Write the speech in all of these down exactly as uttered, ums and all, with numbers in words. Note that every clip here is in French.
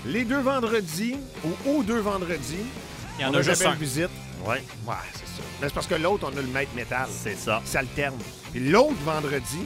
Les deux vendredis, ou aux deux vendredis, Il y en on a a juste jamais un. une visite. Ouais, Ouais, c'est ça. Mais c'est parce que l'autre, on a le maître métal. c'est ça. Ça alterne. Puis l'autre vendredi,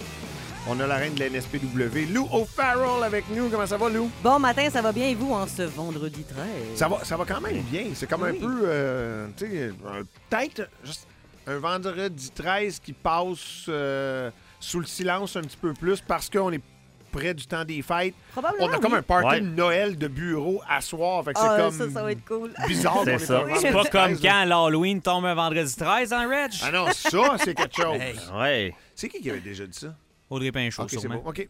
on a la reine de la N S P W, Lou O'Farrell avec nous. Comment ça va, Lou? Bon matin, ça va bien et vous en ce vendredi treize? Ça va, ça va quand même bien. C'est comme Oui. un peu, euh, tu sais, euh, peut-être juste un vendredi treize qui passe euh, sous le silence un petit peu plus parce qu'on est près du temps des fêtes. Probablement, On a comme oui. un party Ouais. de Noël de bureau à soir. Fait que Ah, c'est comme ça, ça va être cool. bizarre. C'est qu'on est ça. pas C'est pas vendredi comme treize, là. quand l'Halloween tombe un vendredi treize, hein, Reg? Ah non, ça, c'est quelque chose. Hey. Ouais, C'est qui qui avait déjà dit ça? Audrey Pinchot, OK, c'est sûrement. bon. OK.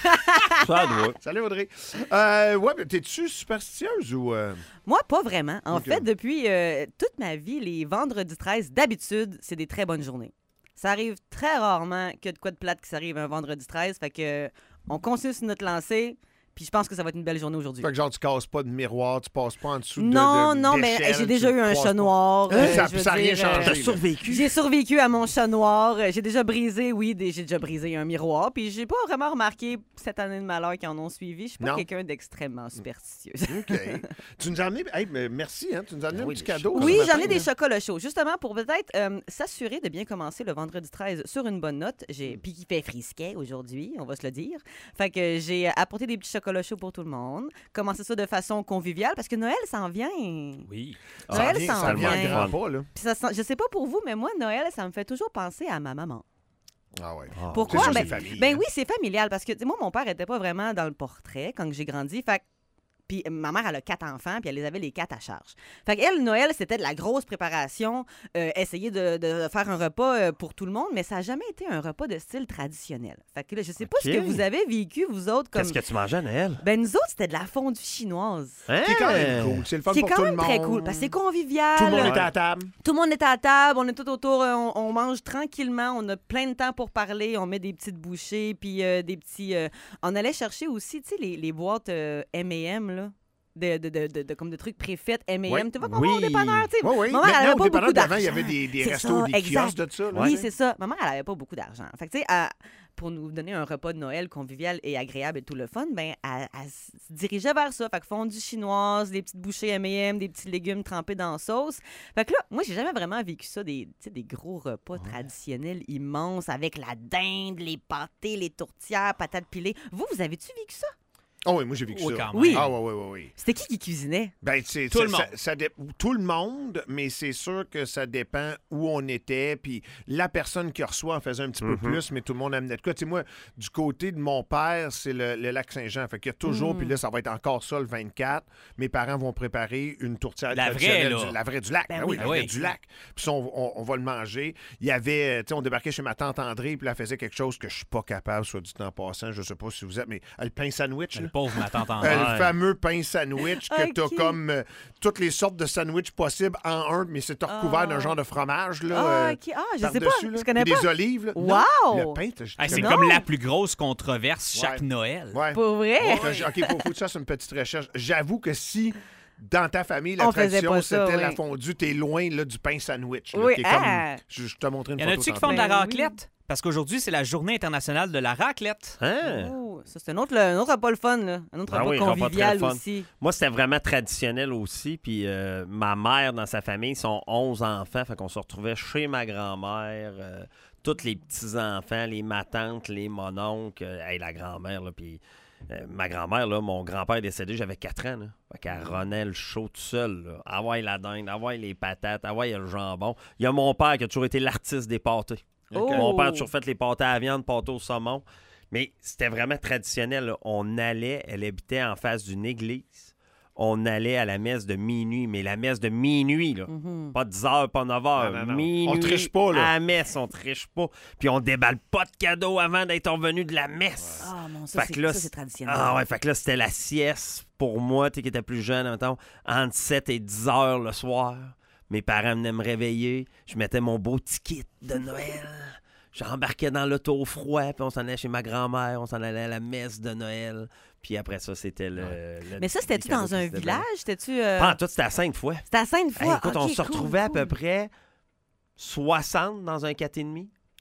ça doit. Salut, Audrey. Euh, ouais, mais t'es-tu superstitieuse ou... euh, Moi, pas vraiment. En Ok. fait, depuis euh, toute ma vie, les vendredis treize, d'habitude, c'est des très bonnes journées. Ça arrive très rarement que de quoi de plate qui s'arrive un vendredi treize. Fait que euh, on continue sur notre lancée. Puis je pense que ça va être une belle journée aujourd'hui. Fait que genre, tu casses pas de miroir, tu passes pas en dessous de Non, de- non, mais d'échelle, j'ai déjà tu eu un croises chat pas. noir. Hein? euh, Ça- je veux ça a rien dire, changé. T'as survécu? J'ai survécu à mon chat noir. Euh, J'ai déjà brisé, oui, des- j'ai déjà brisé un miroir. Puis j'ai pas vraiment remarqué cette année de malheur qui en ont suivi. Je suis pas Non. quelqu'un d'extrêmement superstitieux. OK. Tu nous as amené... Hey, mais merci, hein? Tu nous as amené Ah un oui, petit des cadeau. Oui, ce j'en ai matin, des là. chocolats chauds. Justement, pour peut-être euh, s'assurer de bien commencer le vendredi treize sur une bonne note. J'ai... Puis qui fait frisquet aujourd'hui, on va se le dire. Fait que j'ai apporté des petits chocolats chauds pour tout le monde. Commencer ça de façon conviviale parce que Noël s'en vient. Oui. Ça Noël vient, s'en ça vient vient. à grands pas, là. Puis ça sent- je sais pas pour vous, mais moi, Noël, ça me fait toujours penser à ma maman. Ah ouais. Ah, Pourquoi? C'est sûr, Ben, c'est famille, ben hein. oui, c'est familial parce que tu sais, moi, mon père était pas vraiment dans le portrait quand j'ai grandi. Fait que- puis euh, ma mère, elle a quatre enfants, puis elle les avait les quatre à charge. Fait qu'elle, Noël, c'était de la grosse préparation, euh, essayer de, de faire un repas euh, pour tout le monde, mais ça n'a jamais été un repas de style traditionnel. Fait que là, je sais pas Ok. ce que vous avez vécu, vous autres, comme... Qu'est-ce que tu mangeais à Noël? Ben nous autres, c'était de la fondue chinoise. Hein? Qui est quand même cool. C'est le fun Qui est pour quand tout le même monde. très cool, parce que c'est convivial. Tout le monde Ouais. est à la table. Tout le monde est à la table, on est tout autour, euh, on, on mange tranquillement, on a plein de temps pour parler, on met des petites bouchées, puis euh, des petits... euh, on allait chercher aussi, tu sais, les, les boîtes euh, M et M, là, de, de, de, de, de- comme de trucs préfets M et M. Ouais. Tu vas pas Oui. voir au dépanneur, tu sais. Oui, oui. Ma mère, elle Maintenant, avait au pas dépanneur beaucoup d'avant, d'argent. il y avait des, des C'est restos, ça, des exact. kiosques de ça. là. Oui, c'est ça. Ma mère, elle avait pas beaucoup d'argent. Fait que, tu sais, elle- pour nous donner un repas de Noël convivial et agréable et tout le fun, ben, elle, elle se dirigeait vers ça. Fait que fondue chinoise, des petites bouchées M et M, des petits légumes trempés dans la sauce. Fait que là, moi, j'ai jamais vraiment vécu ça, des, tu sais, des gros repas traditionnels immenses avec la dinde, les pâtés, les tourtières, patates pilées. Vous, vous avez-tu vécu ça? Oh oui, moi j'ai vécu Oui, ça. quand même. Oui. Ah oui, oui, oui, oui. C'était qui qui cuisinait? Ben, c'est, Tout ça- le monde. ça- ça dé- tout le monde, mais c'est sûr que ça dépend où on était. Puis la personne qui reçoit en faisait un petit peu plus, mais tout le monde amenait de quoi. Tu sais, moi, du côté de mon père, c'est le, le lac Saint-Jean. Fait qu'il y a toujours, puis là, ça va être encore ça le vingt-quatre. Mes parents vont préparer une tourtière La vraie, traditionnelle là. du, la vraie du lac. Ben Ben oui. oui, la Ben vraie oui. du lac. Puis ça, on, on- on va le manger. Il y avait, tu sais, on débarquait chez ma tante André, puis là, elle faisait quelque chose que je suis pas capable, soit du temps passant. Je sais pas si vous êtes, mais euh, le pain sandwich, là. Le pauvre ma tante en Euh, Ouais. le fameux pain sandwich que Ok. t'as comme euh, toutes les sortes de sandwichs possibles en un, mais c'est recouvert Ah. d'un genre de fromage, là. Ah, euh, ok. Ah, je sais pas. par-dessus, là. Je connais Puis pas. des olives, là. Wow! Non, le pain, t'as- Hey, c'est Non. comme la plus grosse controverse chaque Ouais. Noël. Ouais. Pour vrai? Bon, j'ai- OK, faut, faut que ça, c'est une petite recherche. J'avoue que si dans ta famille, la On faisait tradition, pas ça, c'était la oui. fondue, t'es loin là, du pain sandwich. là, Oui, qui est ah. comme... Je, je te montrer une Y en photo. a-tu qui tantôt. font de la Ben oui. raclette? Parce qu'aujourd'hui, c'est la journée internationale de la raclette. Hein? Oh, ça, c'est un autre, un autre repas le fun, là. Un autre Ah repas oui, un repas convivial très fun. aussi. Moi, c'était vraiment traditionnel aussi. Puis euh, ma mère, dans sa famille, ils sont onze enfants. Fait qu'on se retrouvait chez ma grand-mère. euh, tous les petits-enfants, les matantes, les mononcles. euh, hey, la grand-mère, là. Puis euh, ma grand-mère, là, mon grand-père est décédé, j'avais quatre ans. Là. Fait qu'elle renait le chaud tout seul. Là. Envoie la dinde, envoie les patates, envoie le jambon. Il y a mon père qui a toujours été l'artiste des pâtés. Oh! Mon père a toujours fait les pâtés à la viande, pâtés au saumon. Mais c'était vraiment traditionnel. Là. On allait, elle habitait en face d'une église. On allait à la messe de minuit, mais la messe de minuit, là. Mhm. Pas dix heures, pas neuf heures. Non, non, non. Minuit. On triche pas, là. À la messe, on triche pas. Puis on déballe pas de cadeaux avant d'être revenu de la messe. Ah, mon, ça, Fait c'est, que là, ça, c'est traditionnel. Ah ouais, fait que là, c'était la sieste pour moi, tu sais, qui était plus jeune, mettons, entre sept et dix heures le soir. Mes parents venaient me réveiller. Je mettais mon beau ticket de Noël. J'embarquais dans l'auto au froid, puis on s'en allait chez ma grand-mère, on s'en allait à la messe de Noël. Puis après ça, c'était le... le- Mais ça, c'était-tu les cadeaux dans un qui se village? déballaient. C'était-tu... euh, Pas en tout, c'était à Sainte-Foy. C'était à Hey, Sainte-Foy? écoute, Ok, on se cool, retrouvait à peu cool. près soixante dans un quatre et demi.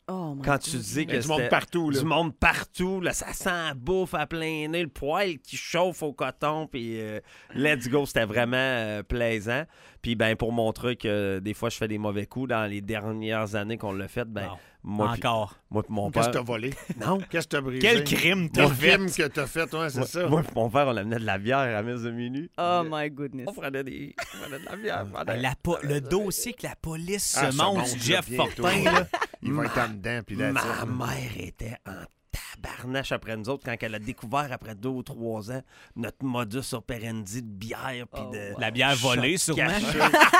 Oh, my Quand God. tu dis que Du monde c'était partout, là. du monde partout, là, ça sent la bouffe à plein nez, le poêle qui chauffe au coton, puis euh, let's go, c'était vraiment euh, plaisant. Puis ben pour mon truc, euh, des fois je fais des mauvais coups. Dans les dernières années qu'on l'a fait, ben Bon. moi pis- Encore. moi pis mon Qu'est-ce père... que t'as volé? Non. Qu'est-ce que t'as brisé? Quel crime t'as Quel fait? crime que t'as fait, ouais, c'est Moi, ça. moi pis mon père, on amenait de la bière à la messe de minuit. Oh, my goodness. On prenait, des... on prenait de la bière. on Ben, prenait- la po- le dossier que la police Ah, se ça monte, monte, Jeff là, bientôt. Fortin, là. Il va être en dedans, puis là, Ma mère était en tabarnache après nous autres quand elle a découvert, après deux ou trois ans, notre modus operandi de bière puis Oh, de... wow. La bière volée, shot sûrement. caché.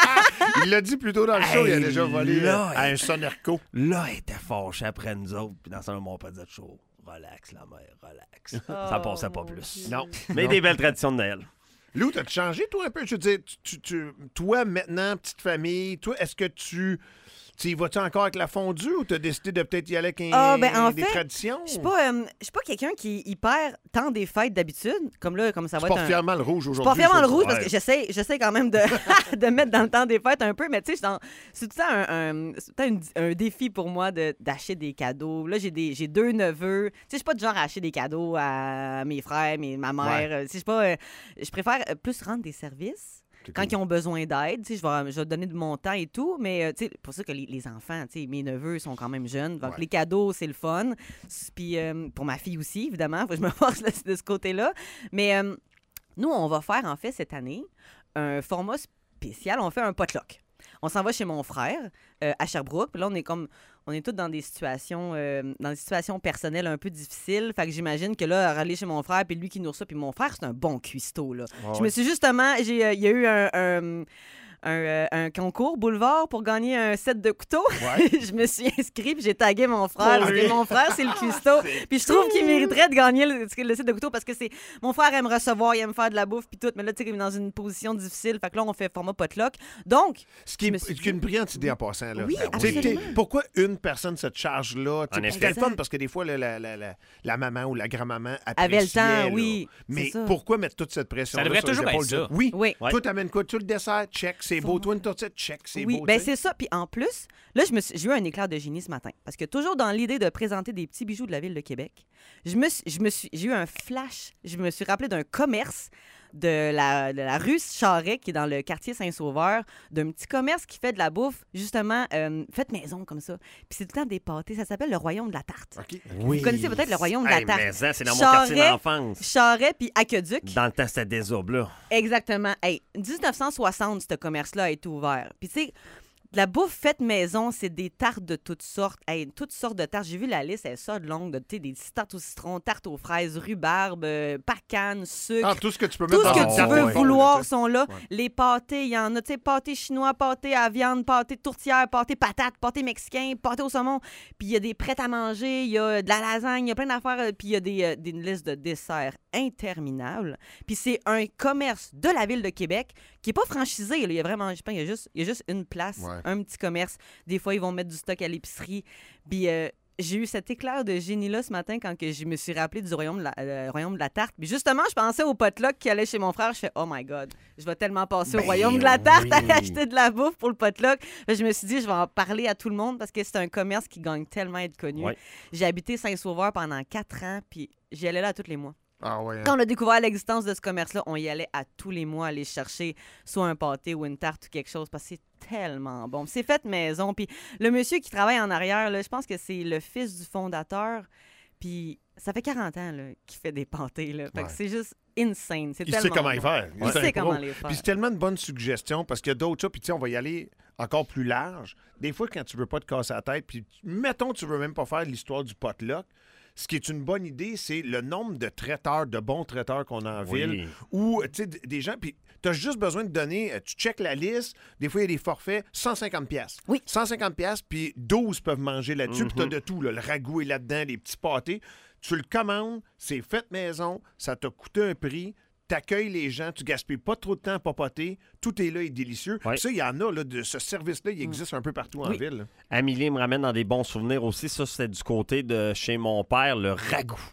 il l'a dit plus tôt dans le show, il a Hey, déjà volé là, euh, à un Sonerco. Là, elle était fâchée après nous autres. Puis dans ce moment, mon père disait chaud. Relax, la mère, relax. Ça Oh, passait pas mon plus. Dieu. Non. Mais Non. des belles traditions de Noël. Lou, t'as changé, toi, un peu? Je veux dire, tu, tu- tu- toi, maintenant, petite famille, toi, est-ce que tu... Tu y vas-tu encore avec la fondue ou t'as décidé de peut-être y aller avec un- Ah, ben, en des fait, traditions? Je suis pas, euh, je suis pas quelqu'un qui est hyper tant des fêtes d'habitude. Comme là, comme ça Tu va être portes un... fièrement le rouge Je aujourd'hui. porte fièrement le ça, rouge ouais. parce que j'essaie, j'essaie quand même de, de mettre dans le temps des fêtes un peu, mais tu sais, je suis dans- c'est tout le temps un, un- c'est tout le temps une- un défi pour moi de, d'acheter des cadeaux. Là, j'ai, des, j'ai deux neveux. Tu sais, je suis pas du genre à acheter des cadeaux à mes frères, mes, ma mère. Euh, Tu sais, je suis pas... euh, je préfère euh, plus rendre des services. C'est Quand cool. ils ont besoin d'aide, tu sais, je vais, je vais donner de mon temps et tout, mais euh, tu sais, pour ça que les, les enfants, tu sais, mes neveux sont quand même jeunes, donc Ouais. les cadeaux, c'est le fun. S- Puis euh, pour ma fille aussi, évidemment, faut que je me force là, de ce côté-là. Mais euh, nous, on va faire, en fait, cette année, un format spécial. On fait un potluck. On s'en va chez mon frère, euh, à Sherbrooke. Puis là, on est comme... On est tous dans des situations euh, dans des situations personnelles un peu difficiles. Fait que j'imagine que là, aller chez mon frère, puis lui qui nous reçoit, puis mon frère, c'est un bon cuistot, là. Ouais, Je me suis justement... j'ai, euh, Il y a eu un... un un, euh, un concours boulevard pour gagner un set de couteaux. Ouais. je me suis inscrit puis j'ai tagué mon frère. Pour Parce lui. que mon frère, c'est le cuistot. Puis je trouve qu'il mériterait de gagner le, le set de couteaux parce que c'est mon frère aime recevoir, il aime faire de la bouffe puis tout. Mais là, tu sais, il est dans une position difficile. Fait que là, on fait format potluck. Donc, Ce qui je me est, suis ce qui est une brillante idée en passant. Là. Oui, Tu sais, absolument. t'es- pourquoi une personne cette charge-là? Tu sais, En puis effet. C'était le fun Exact. parce que des fois, là, la, la, la, la maman ou la grand-maman avait le appréciait, temps, là. oui. Mais c'est ça. pourquoi mettre toute cette pression Ça devrait toujours être ça. Oui. Oui. Toi, t'amènes quoi? Tu le dessert? Check, c'est beau. Toi, une tortilla? Check, c'est Oui, beau. ben tu sais. c'est ça. Puis en plus, là, je me suis- j'ai eu un éclair de génie ce matin. Parce que toujours dans l'idée de présenter des petits bijoux de la ville de Québec, je me suis, je me suis, j'ai eu un flash. Je me suis rappelé d'un commerce de la, de la rue Charret, qui est dans le quartier Saint-Sauveur, d'un petit commerce qui fait de la bouffe, justement, euh, faite maison comme ça. Puis c'est tout le temps des pâtés. Ça s'appelle le Royaume de la Tarte. OK. Oui. Vous connaissez peut-être le Royaume de la Hey, Tarte. mais ça, c'est dans mon Charret, quartier d'enfance. Charret puis Aqueduc. Dans le temps, c'était des aubes, là. Exactement. Hey, dix-neuf cent soixante, ce commerce-là a été ouvert. Puis tu sais, de la bouffe faite maison, c'est des tartes de toutes sortes. Hey, toutes sortes de tartes. J'ai vu la liste, elle est ça de longue. de, tu sais, des tartes au citron, tartes aux fraises, rhubarbe, euh, pacane, sucre. Ah, tout ce que tu peux Tout mettre ce dans que une tu tarte veux au fond, vouloir là, tu sais. sont là. Ouais. Les pâtés, il y en a, tu sais, pâtés chinois, pâtés à viande, pâtés tourtière, pâtés patates, pâtés mexicains, pâtés au saumon. Puis il y a des prêts à manger, il y a de la lasagne, il y a plein d'affaires. euh, Puis il y a des, euh, des une liste de desserts interminables. Puis c'est un commerce de la ville de Québec qui n'est pas franchisé. Là. Il y a vraiment, je pense, il y a juste, il y a juste une place, Ouais. un petit commerce. Des fois, ils vont mettre du stock à l'épicerie. Puis euh, j'ai eu cet éclair de génie-là ce matin quand que je me suis rappelé du royaume de la, euh, royaume de la tarte. Puis justement, je pensais au potluck qui allait chez mon frère. Je fais « Oh my God, je vais tellement passer au Ben royaume de la tarte oui. à acheter de la bouffe pour le potluck. » Là, je me suis dit, je vais en parler à tout le monde parce que c'est un commerce qui gagne tellement à être connu. Ouais. J'ai habité Saint-Sauveur pendant quatre ans, puis j'y allais là tous les mois. Ah ouais. hein. Quand on a découvert l'existence de ce commerce-là, on y allait à tous les mois aller chercher soit un pâté ou une tarte ou quelque chose parce que c'est tellement bon. Puis c'est fait maison. Puis le monsieur qui travaille en arrière, là, je pense que c'est le fils du fondateur. Puis ça fait quarante ans là, qu'il fait des pâtés. Là. Fait Ouais. que c'est juste insane. C'est Il tellement sait comment bon. y faire. Il C'est un sait pro. comment les faire. Puis c'est tellement de bonnes suggestions parce qu'il y a d'autres choses. Puis tu sais, on va y aller encore plus large. Des fois, quand tu veux pas te casser la tête, puis mettons, tu veux même pas faire l'histoire du potluck, ce qui est une bonne idée, c'est le nombre de traiteurs, de bons traiteurs qu'on a en Oui. ville. Ou, tu sais, d- des gens, puis tu as juste besoin de donner, euh, tu checkes la liste, des fois, il y a des forfaits, cent cinquante pièces. Oui. cent cinquante pièces, puis douze peuvent manger là-dessus, puis tu as Mhm. de tout, là, le ragoût est là-dedans, les petits pâtés. Tu le commandes, c'est fait maison, ça t'a coûté un prix, t'accueilles les gens, tu gaspilles pas trop de temps à papoter, tout est là et délicieux. Ouais. Puis ça, il y en a, là, de ce service-là, il existe un peu partout en Oui. ville. là. Amélie me ramène dans des bons souvenirs aussi. Ça, c'était du côté de chez mon père, le ragoût.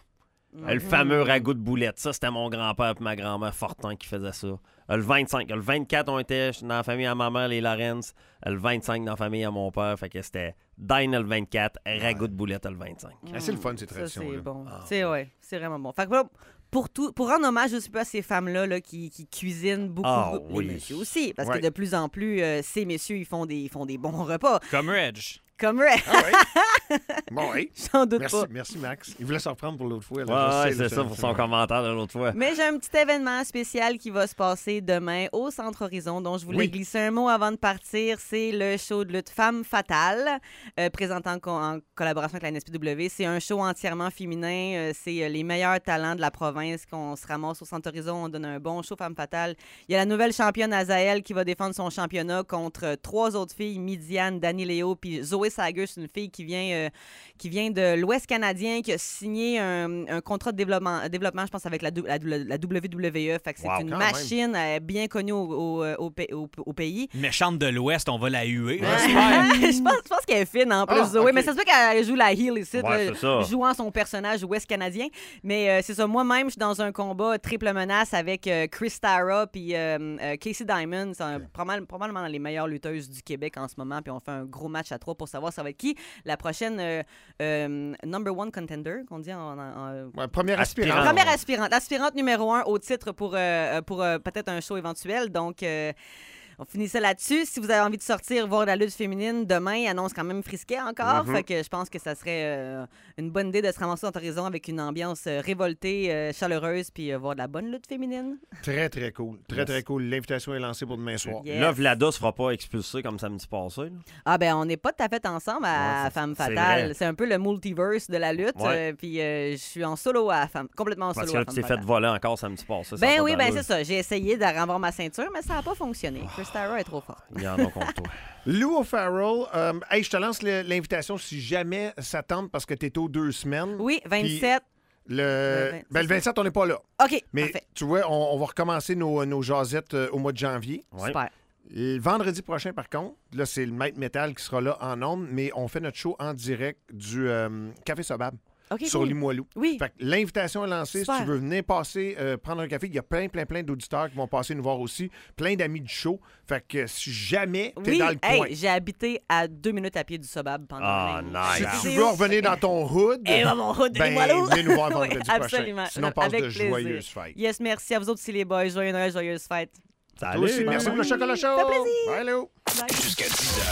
Le fameux ragoût de boulettes. Ça, c'était mon grand-père et ma grand-mère Fortin qui faisaient ça. Le vingt-cinq. Le vingt-quatre, on était dans la famille à ma mère, les Lorenz. Le vingt-cinq, dans la famille à mon père. Fait que c'était dine le vingt-quatre, ragoût de boulettes le vingt-cinq. Ah, c'est le fun, ces Ça, traditions-là. c'est bon. Ah, c'est, ouais, c'est vraiment bon. Fait que voilà, pour, tout, pour rendre hommage, je sais pas, à ces femmes-là là, qui, qui cuisinent beaucoup, Ah, beaucoup, oui. les messieurs aussi, parce Ouais. que de plus en plus, euh, ces messieurs, ils font des, ils font des bons repas. Comme Reg. Comme Ray, Ah oui? Bon, oui. j'en doute Merci, pas. merci, Max. Il voulait s'en reprendre pour l'autre fois. Là. Ouais, Je ouais, sais, c'est là, ça pour son commentaire de l'autre fois. Mais j'ai un petit événement spécial qui va se passer demain au Centre Horizon, dont je voulais Oui. glisser un mot avant de partir. C'est le show de lutte Femme Fatale, euh, présenté en, co- en collaboration avec la N S P W. C'est un show entièrement féminin. Euh, c'est euh, les meilleurs talents de la province qu'on se ramasse au Centre Horizon. On donne un bon show Femme Fatale. Il y a la nouvelle championne Azael qui va défendre son championnat contre euh, trois autres filles, Midiane, Dani Léo, puis Zoé Sager, c'est une fille qui vient, euh, qui vient de l'Ouest canadien, qui a signé un, un contrat de développement, développement, je pense, avec la, la, la W W E. Fait que c'est Wow, une quand machine euh, bien connue au, au, au, au- au pays. Méchante de l'Ouest, on va la huer. Ouais, j'espère. je pense, je pense qu'elle est fine en plus, Ah, Zoé. ok. Mais ça se peut qu'elle joue la heel ici, Ouais, là, c'est ça. jouant son personnage ouest canadien. Mais euh, c'est ça, moi-même, je suis dans un combat triple menace avec euh, Chris Tara puis euh, euh, Casey Diamond. C'est un- probablement, probablement les meilleures lutteuses du Québec en ce moment. Puis on fait un gros match à trois pour savoir ça va être qui la prochaine euh, euh, number one contender, qu'on dit en... en- en- Ouais, première Aspirante. aspirante. Première aspirante, aspirante numéro un au titre pour, euh, pour euh, peut-être un show éventuel. Donc, euh, on finit ça là-dessus. Si vous avez envie de sortir voir la lutte féminine, demain, il annonce quand même frisquet encore. Mhm. Fait que je pense que ça serait euh, une bonne idée de se ramasser en horizon avec une ambiance euh, révoltée, euh, chaleureuse, puis euh, voir de la bonne lutte féminine. Très, très cool. Très, Yes. très cool. L'invitation est lancée pour demain soir. Yes. Là, Vlada se fera pas expulser comme samedi passé. là. Ah ben on n'est pas tout à fait ensemble à Ouais, c'est- Femme c'est Fatale. vrai. C'est un peu le multiverse de la lutte. Ouais. euh, puis euh, je suis en solo à Femme, complètement en Parce solo que à là, tu Femme t'es Fatale. fait voler encore samedi passé. ça a Ben pas oui, ben d'allure. c'est ça. J'ai essayé de renvoyer ma ceinture, mais ça n'a pas fonctionné. Chris Tara est trop forte. Il y en a contre toi. Lou O'Farrell, euh, hey, je te lance le- l'invitation si jamais ça tente parce que t'es aux deux semaines. Oui, vingt-sept. Le, Le vingt- ben, le vingt-sept, on n'est pas là. OK, Mais parfait. tu vois, on, on va recommencer nos, nos jasettes euh, au mois de janvier. Ouais. Super. Le vendredi prochain, par contre, là, c'est le Maître Metal qui sera là en ondes, mais on fait notre show en direct du euh, Café Sobab OK, sur cool. Limoilou. Oui. Fait que l'invitation est lancée. Super. Si tu veux venir passer, euh, prendre un café, il y a plein, plein, plein d'auditeurs qui vont passer nous voir aussi. Plein d'amis du show. Fait que si jamais t'es Oui, dans le hey, coin, j'ai habité à deux minutes à pied du Sobab pendant Ah, l'année. nice. si C'est tu veux où? revenir dans ton hood, Eh, ben, mon hood de ben, Limoilou. venez nous voir Oui, vendredi prochain. absolument. Sinon, passe Avec de plaisir. joyeuses fêtes. Yes, merci à vous autres aussi, les boys. Joyeux Noël, joyeuses fêtes. Toi aussi, merci pour le chocolat chaud. Ça fait plaisir. Bye, Léo. Bye. Jusqu'à dix heures.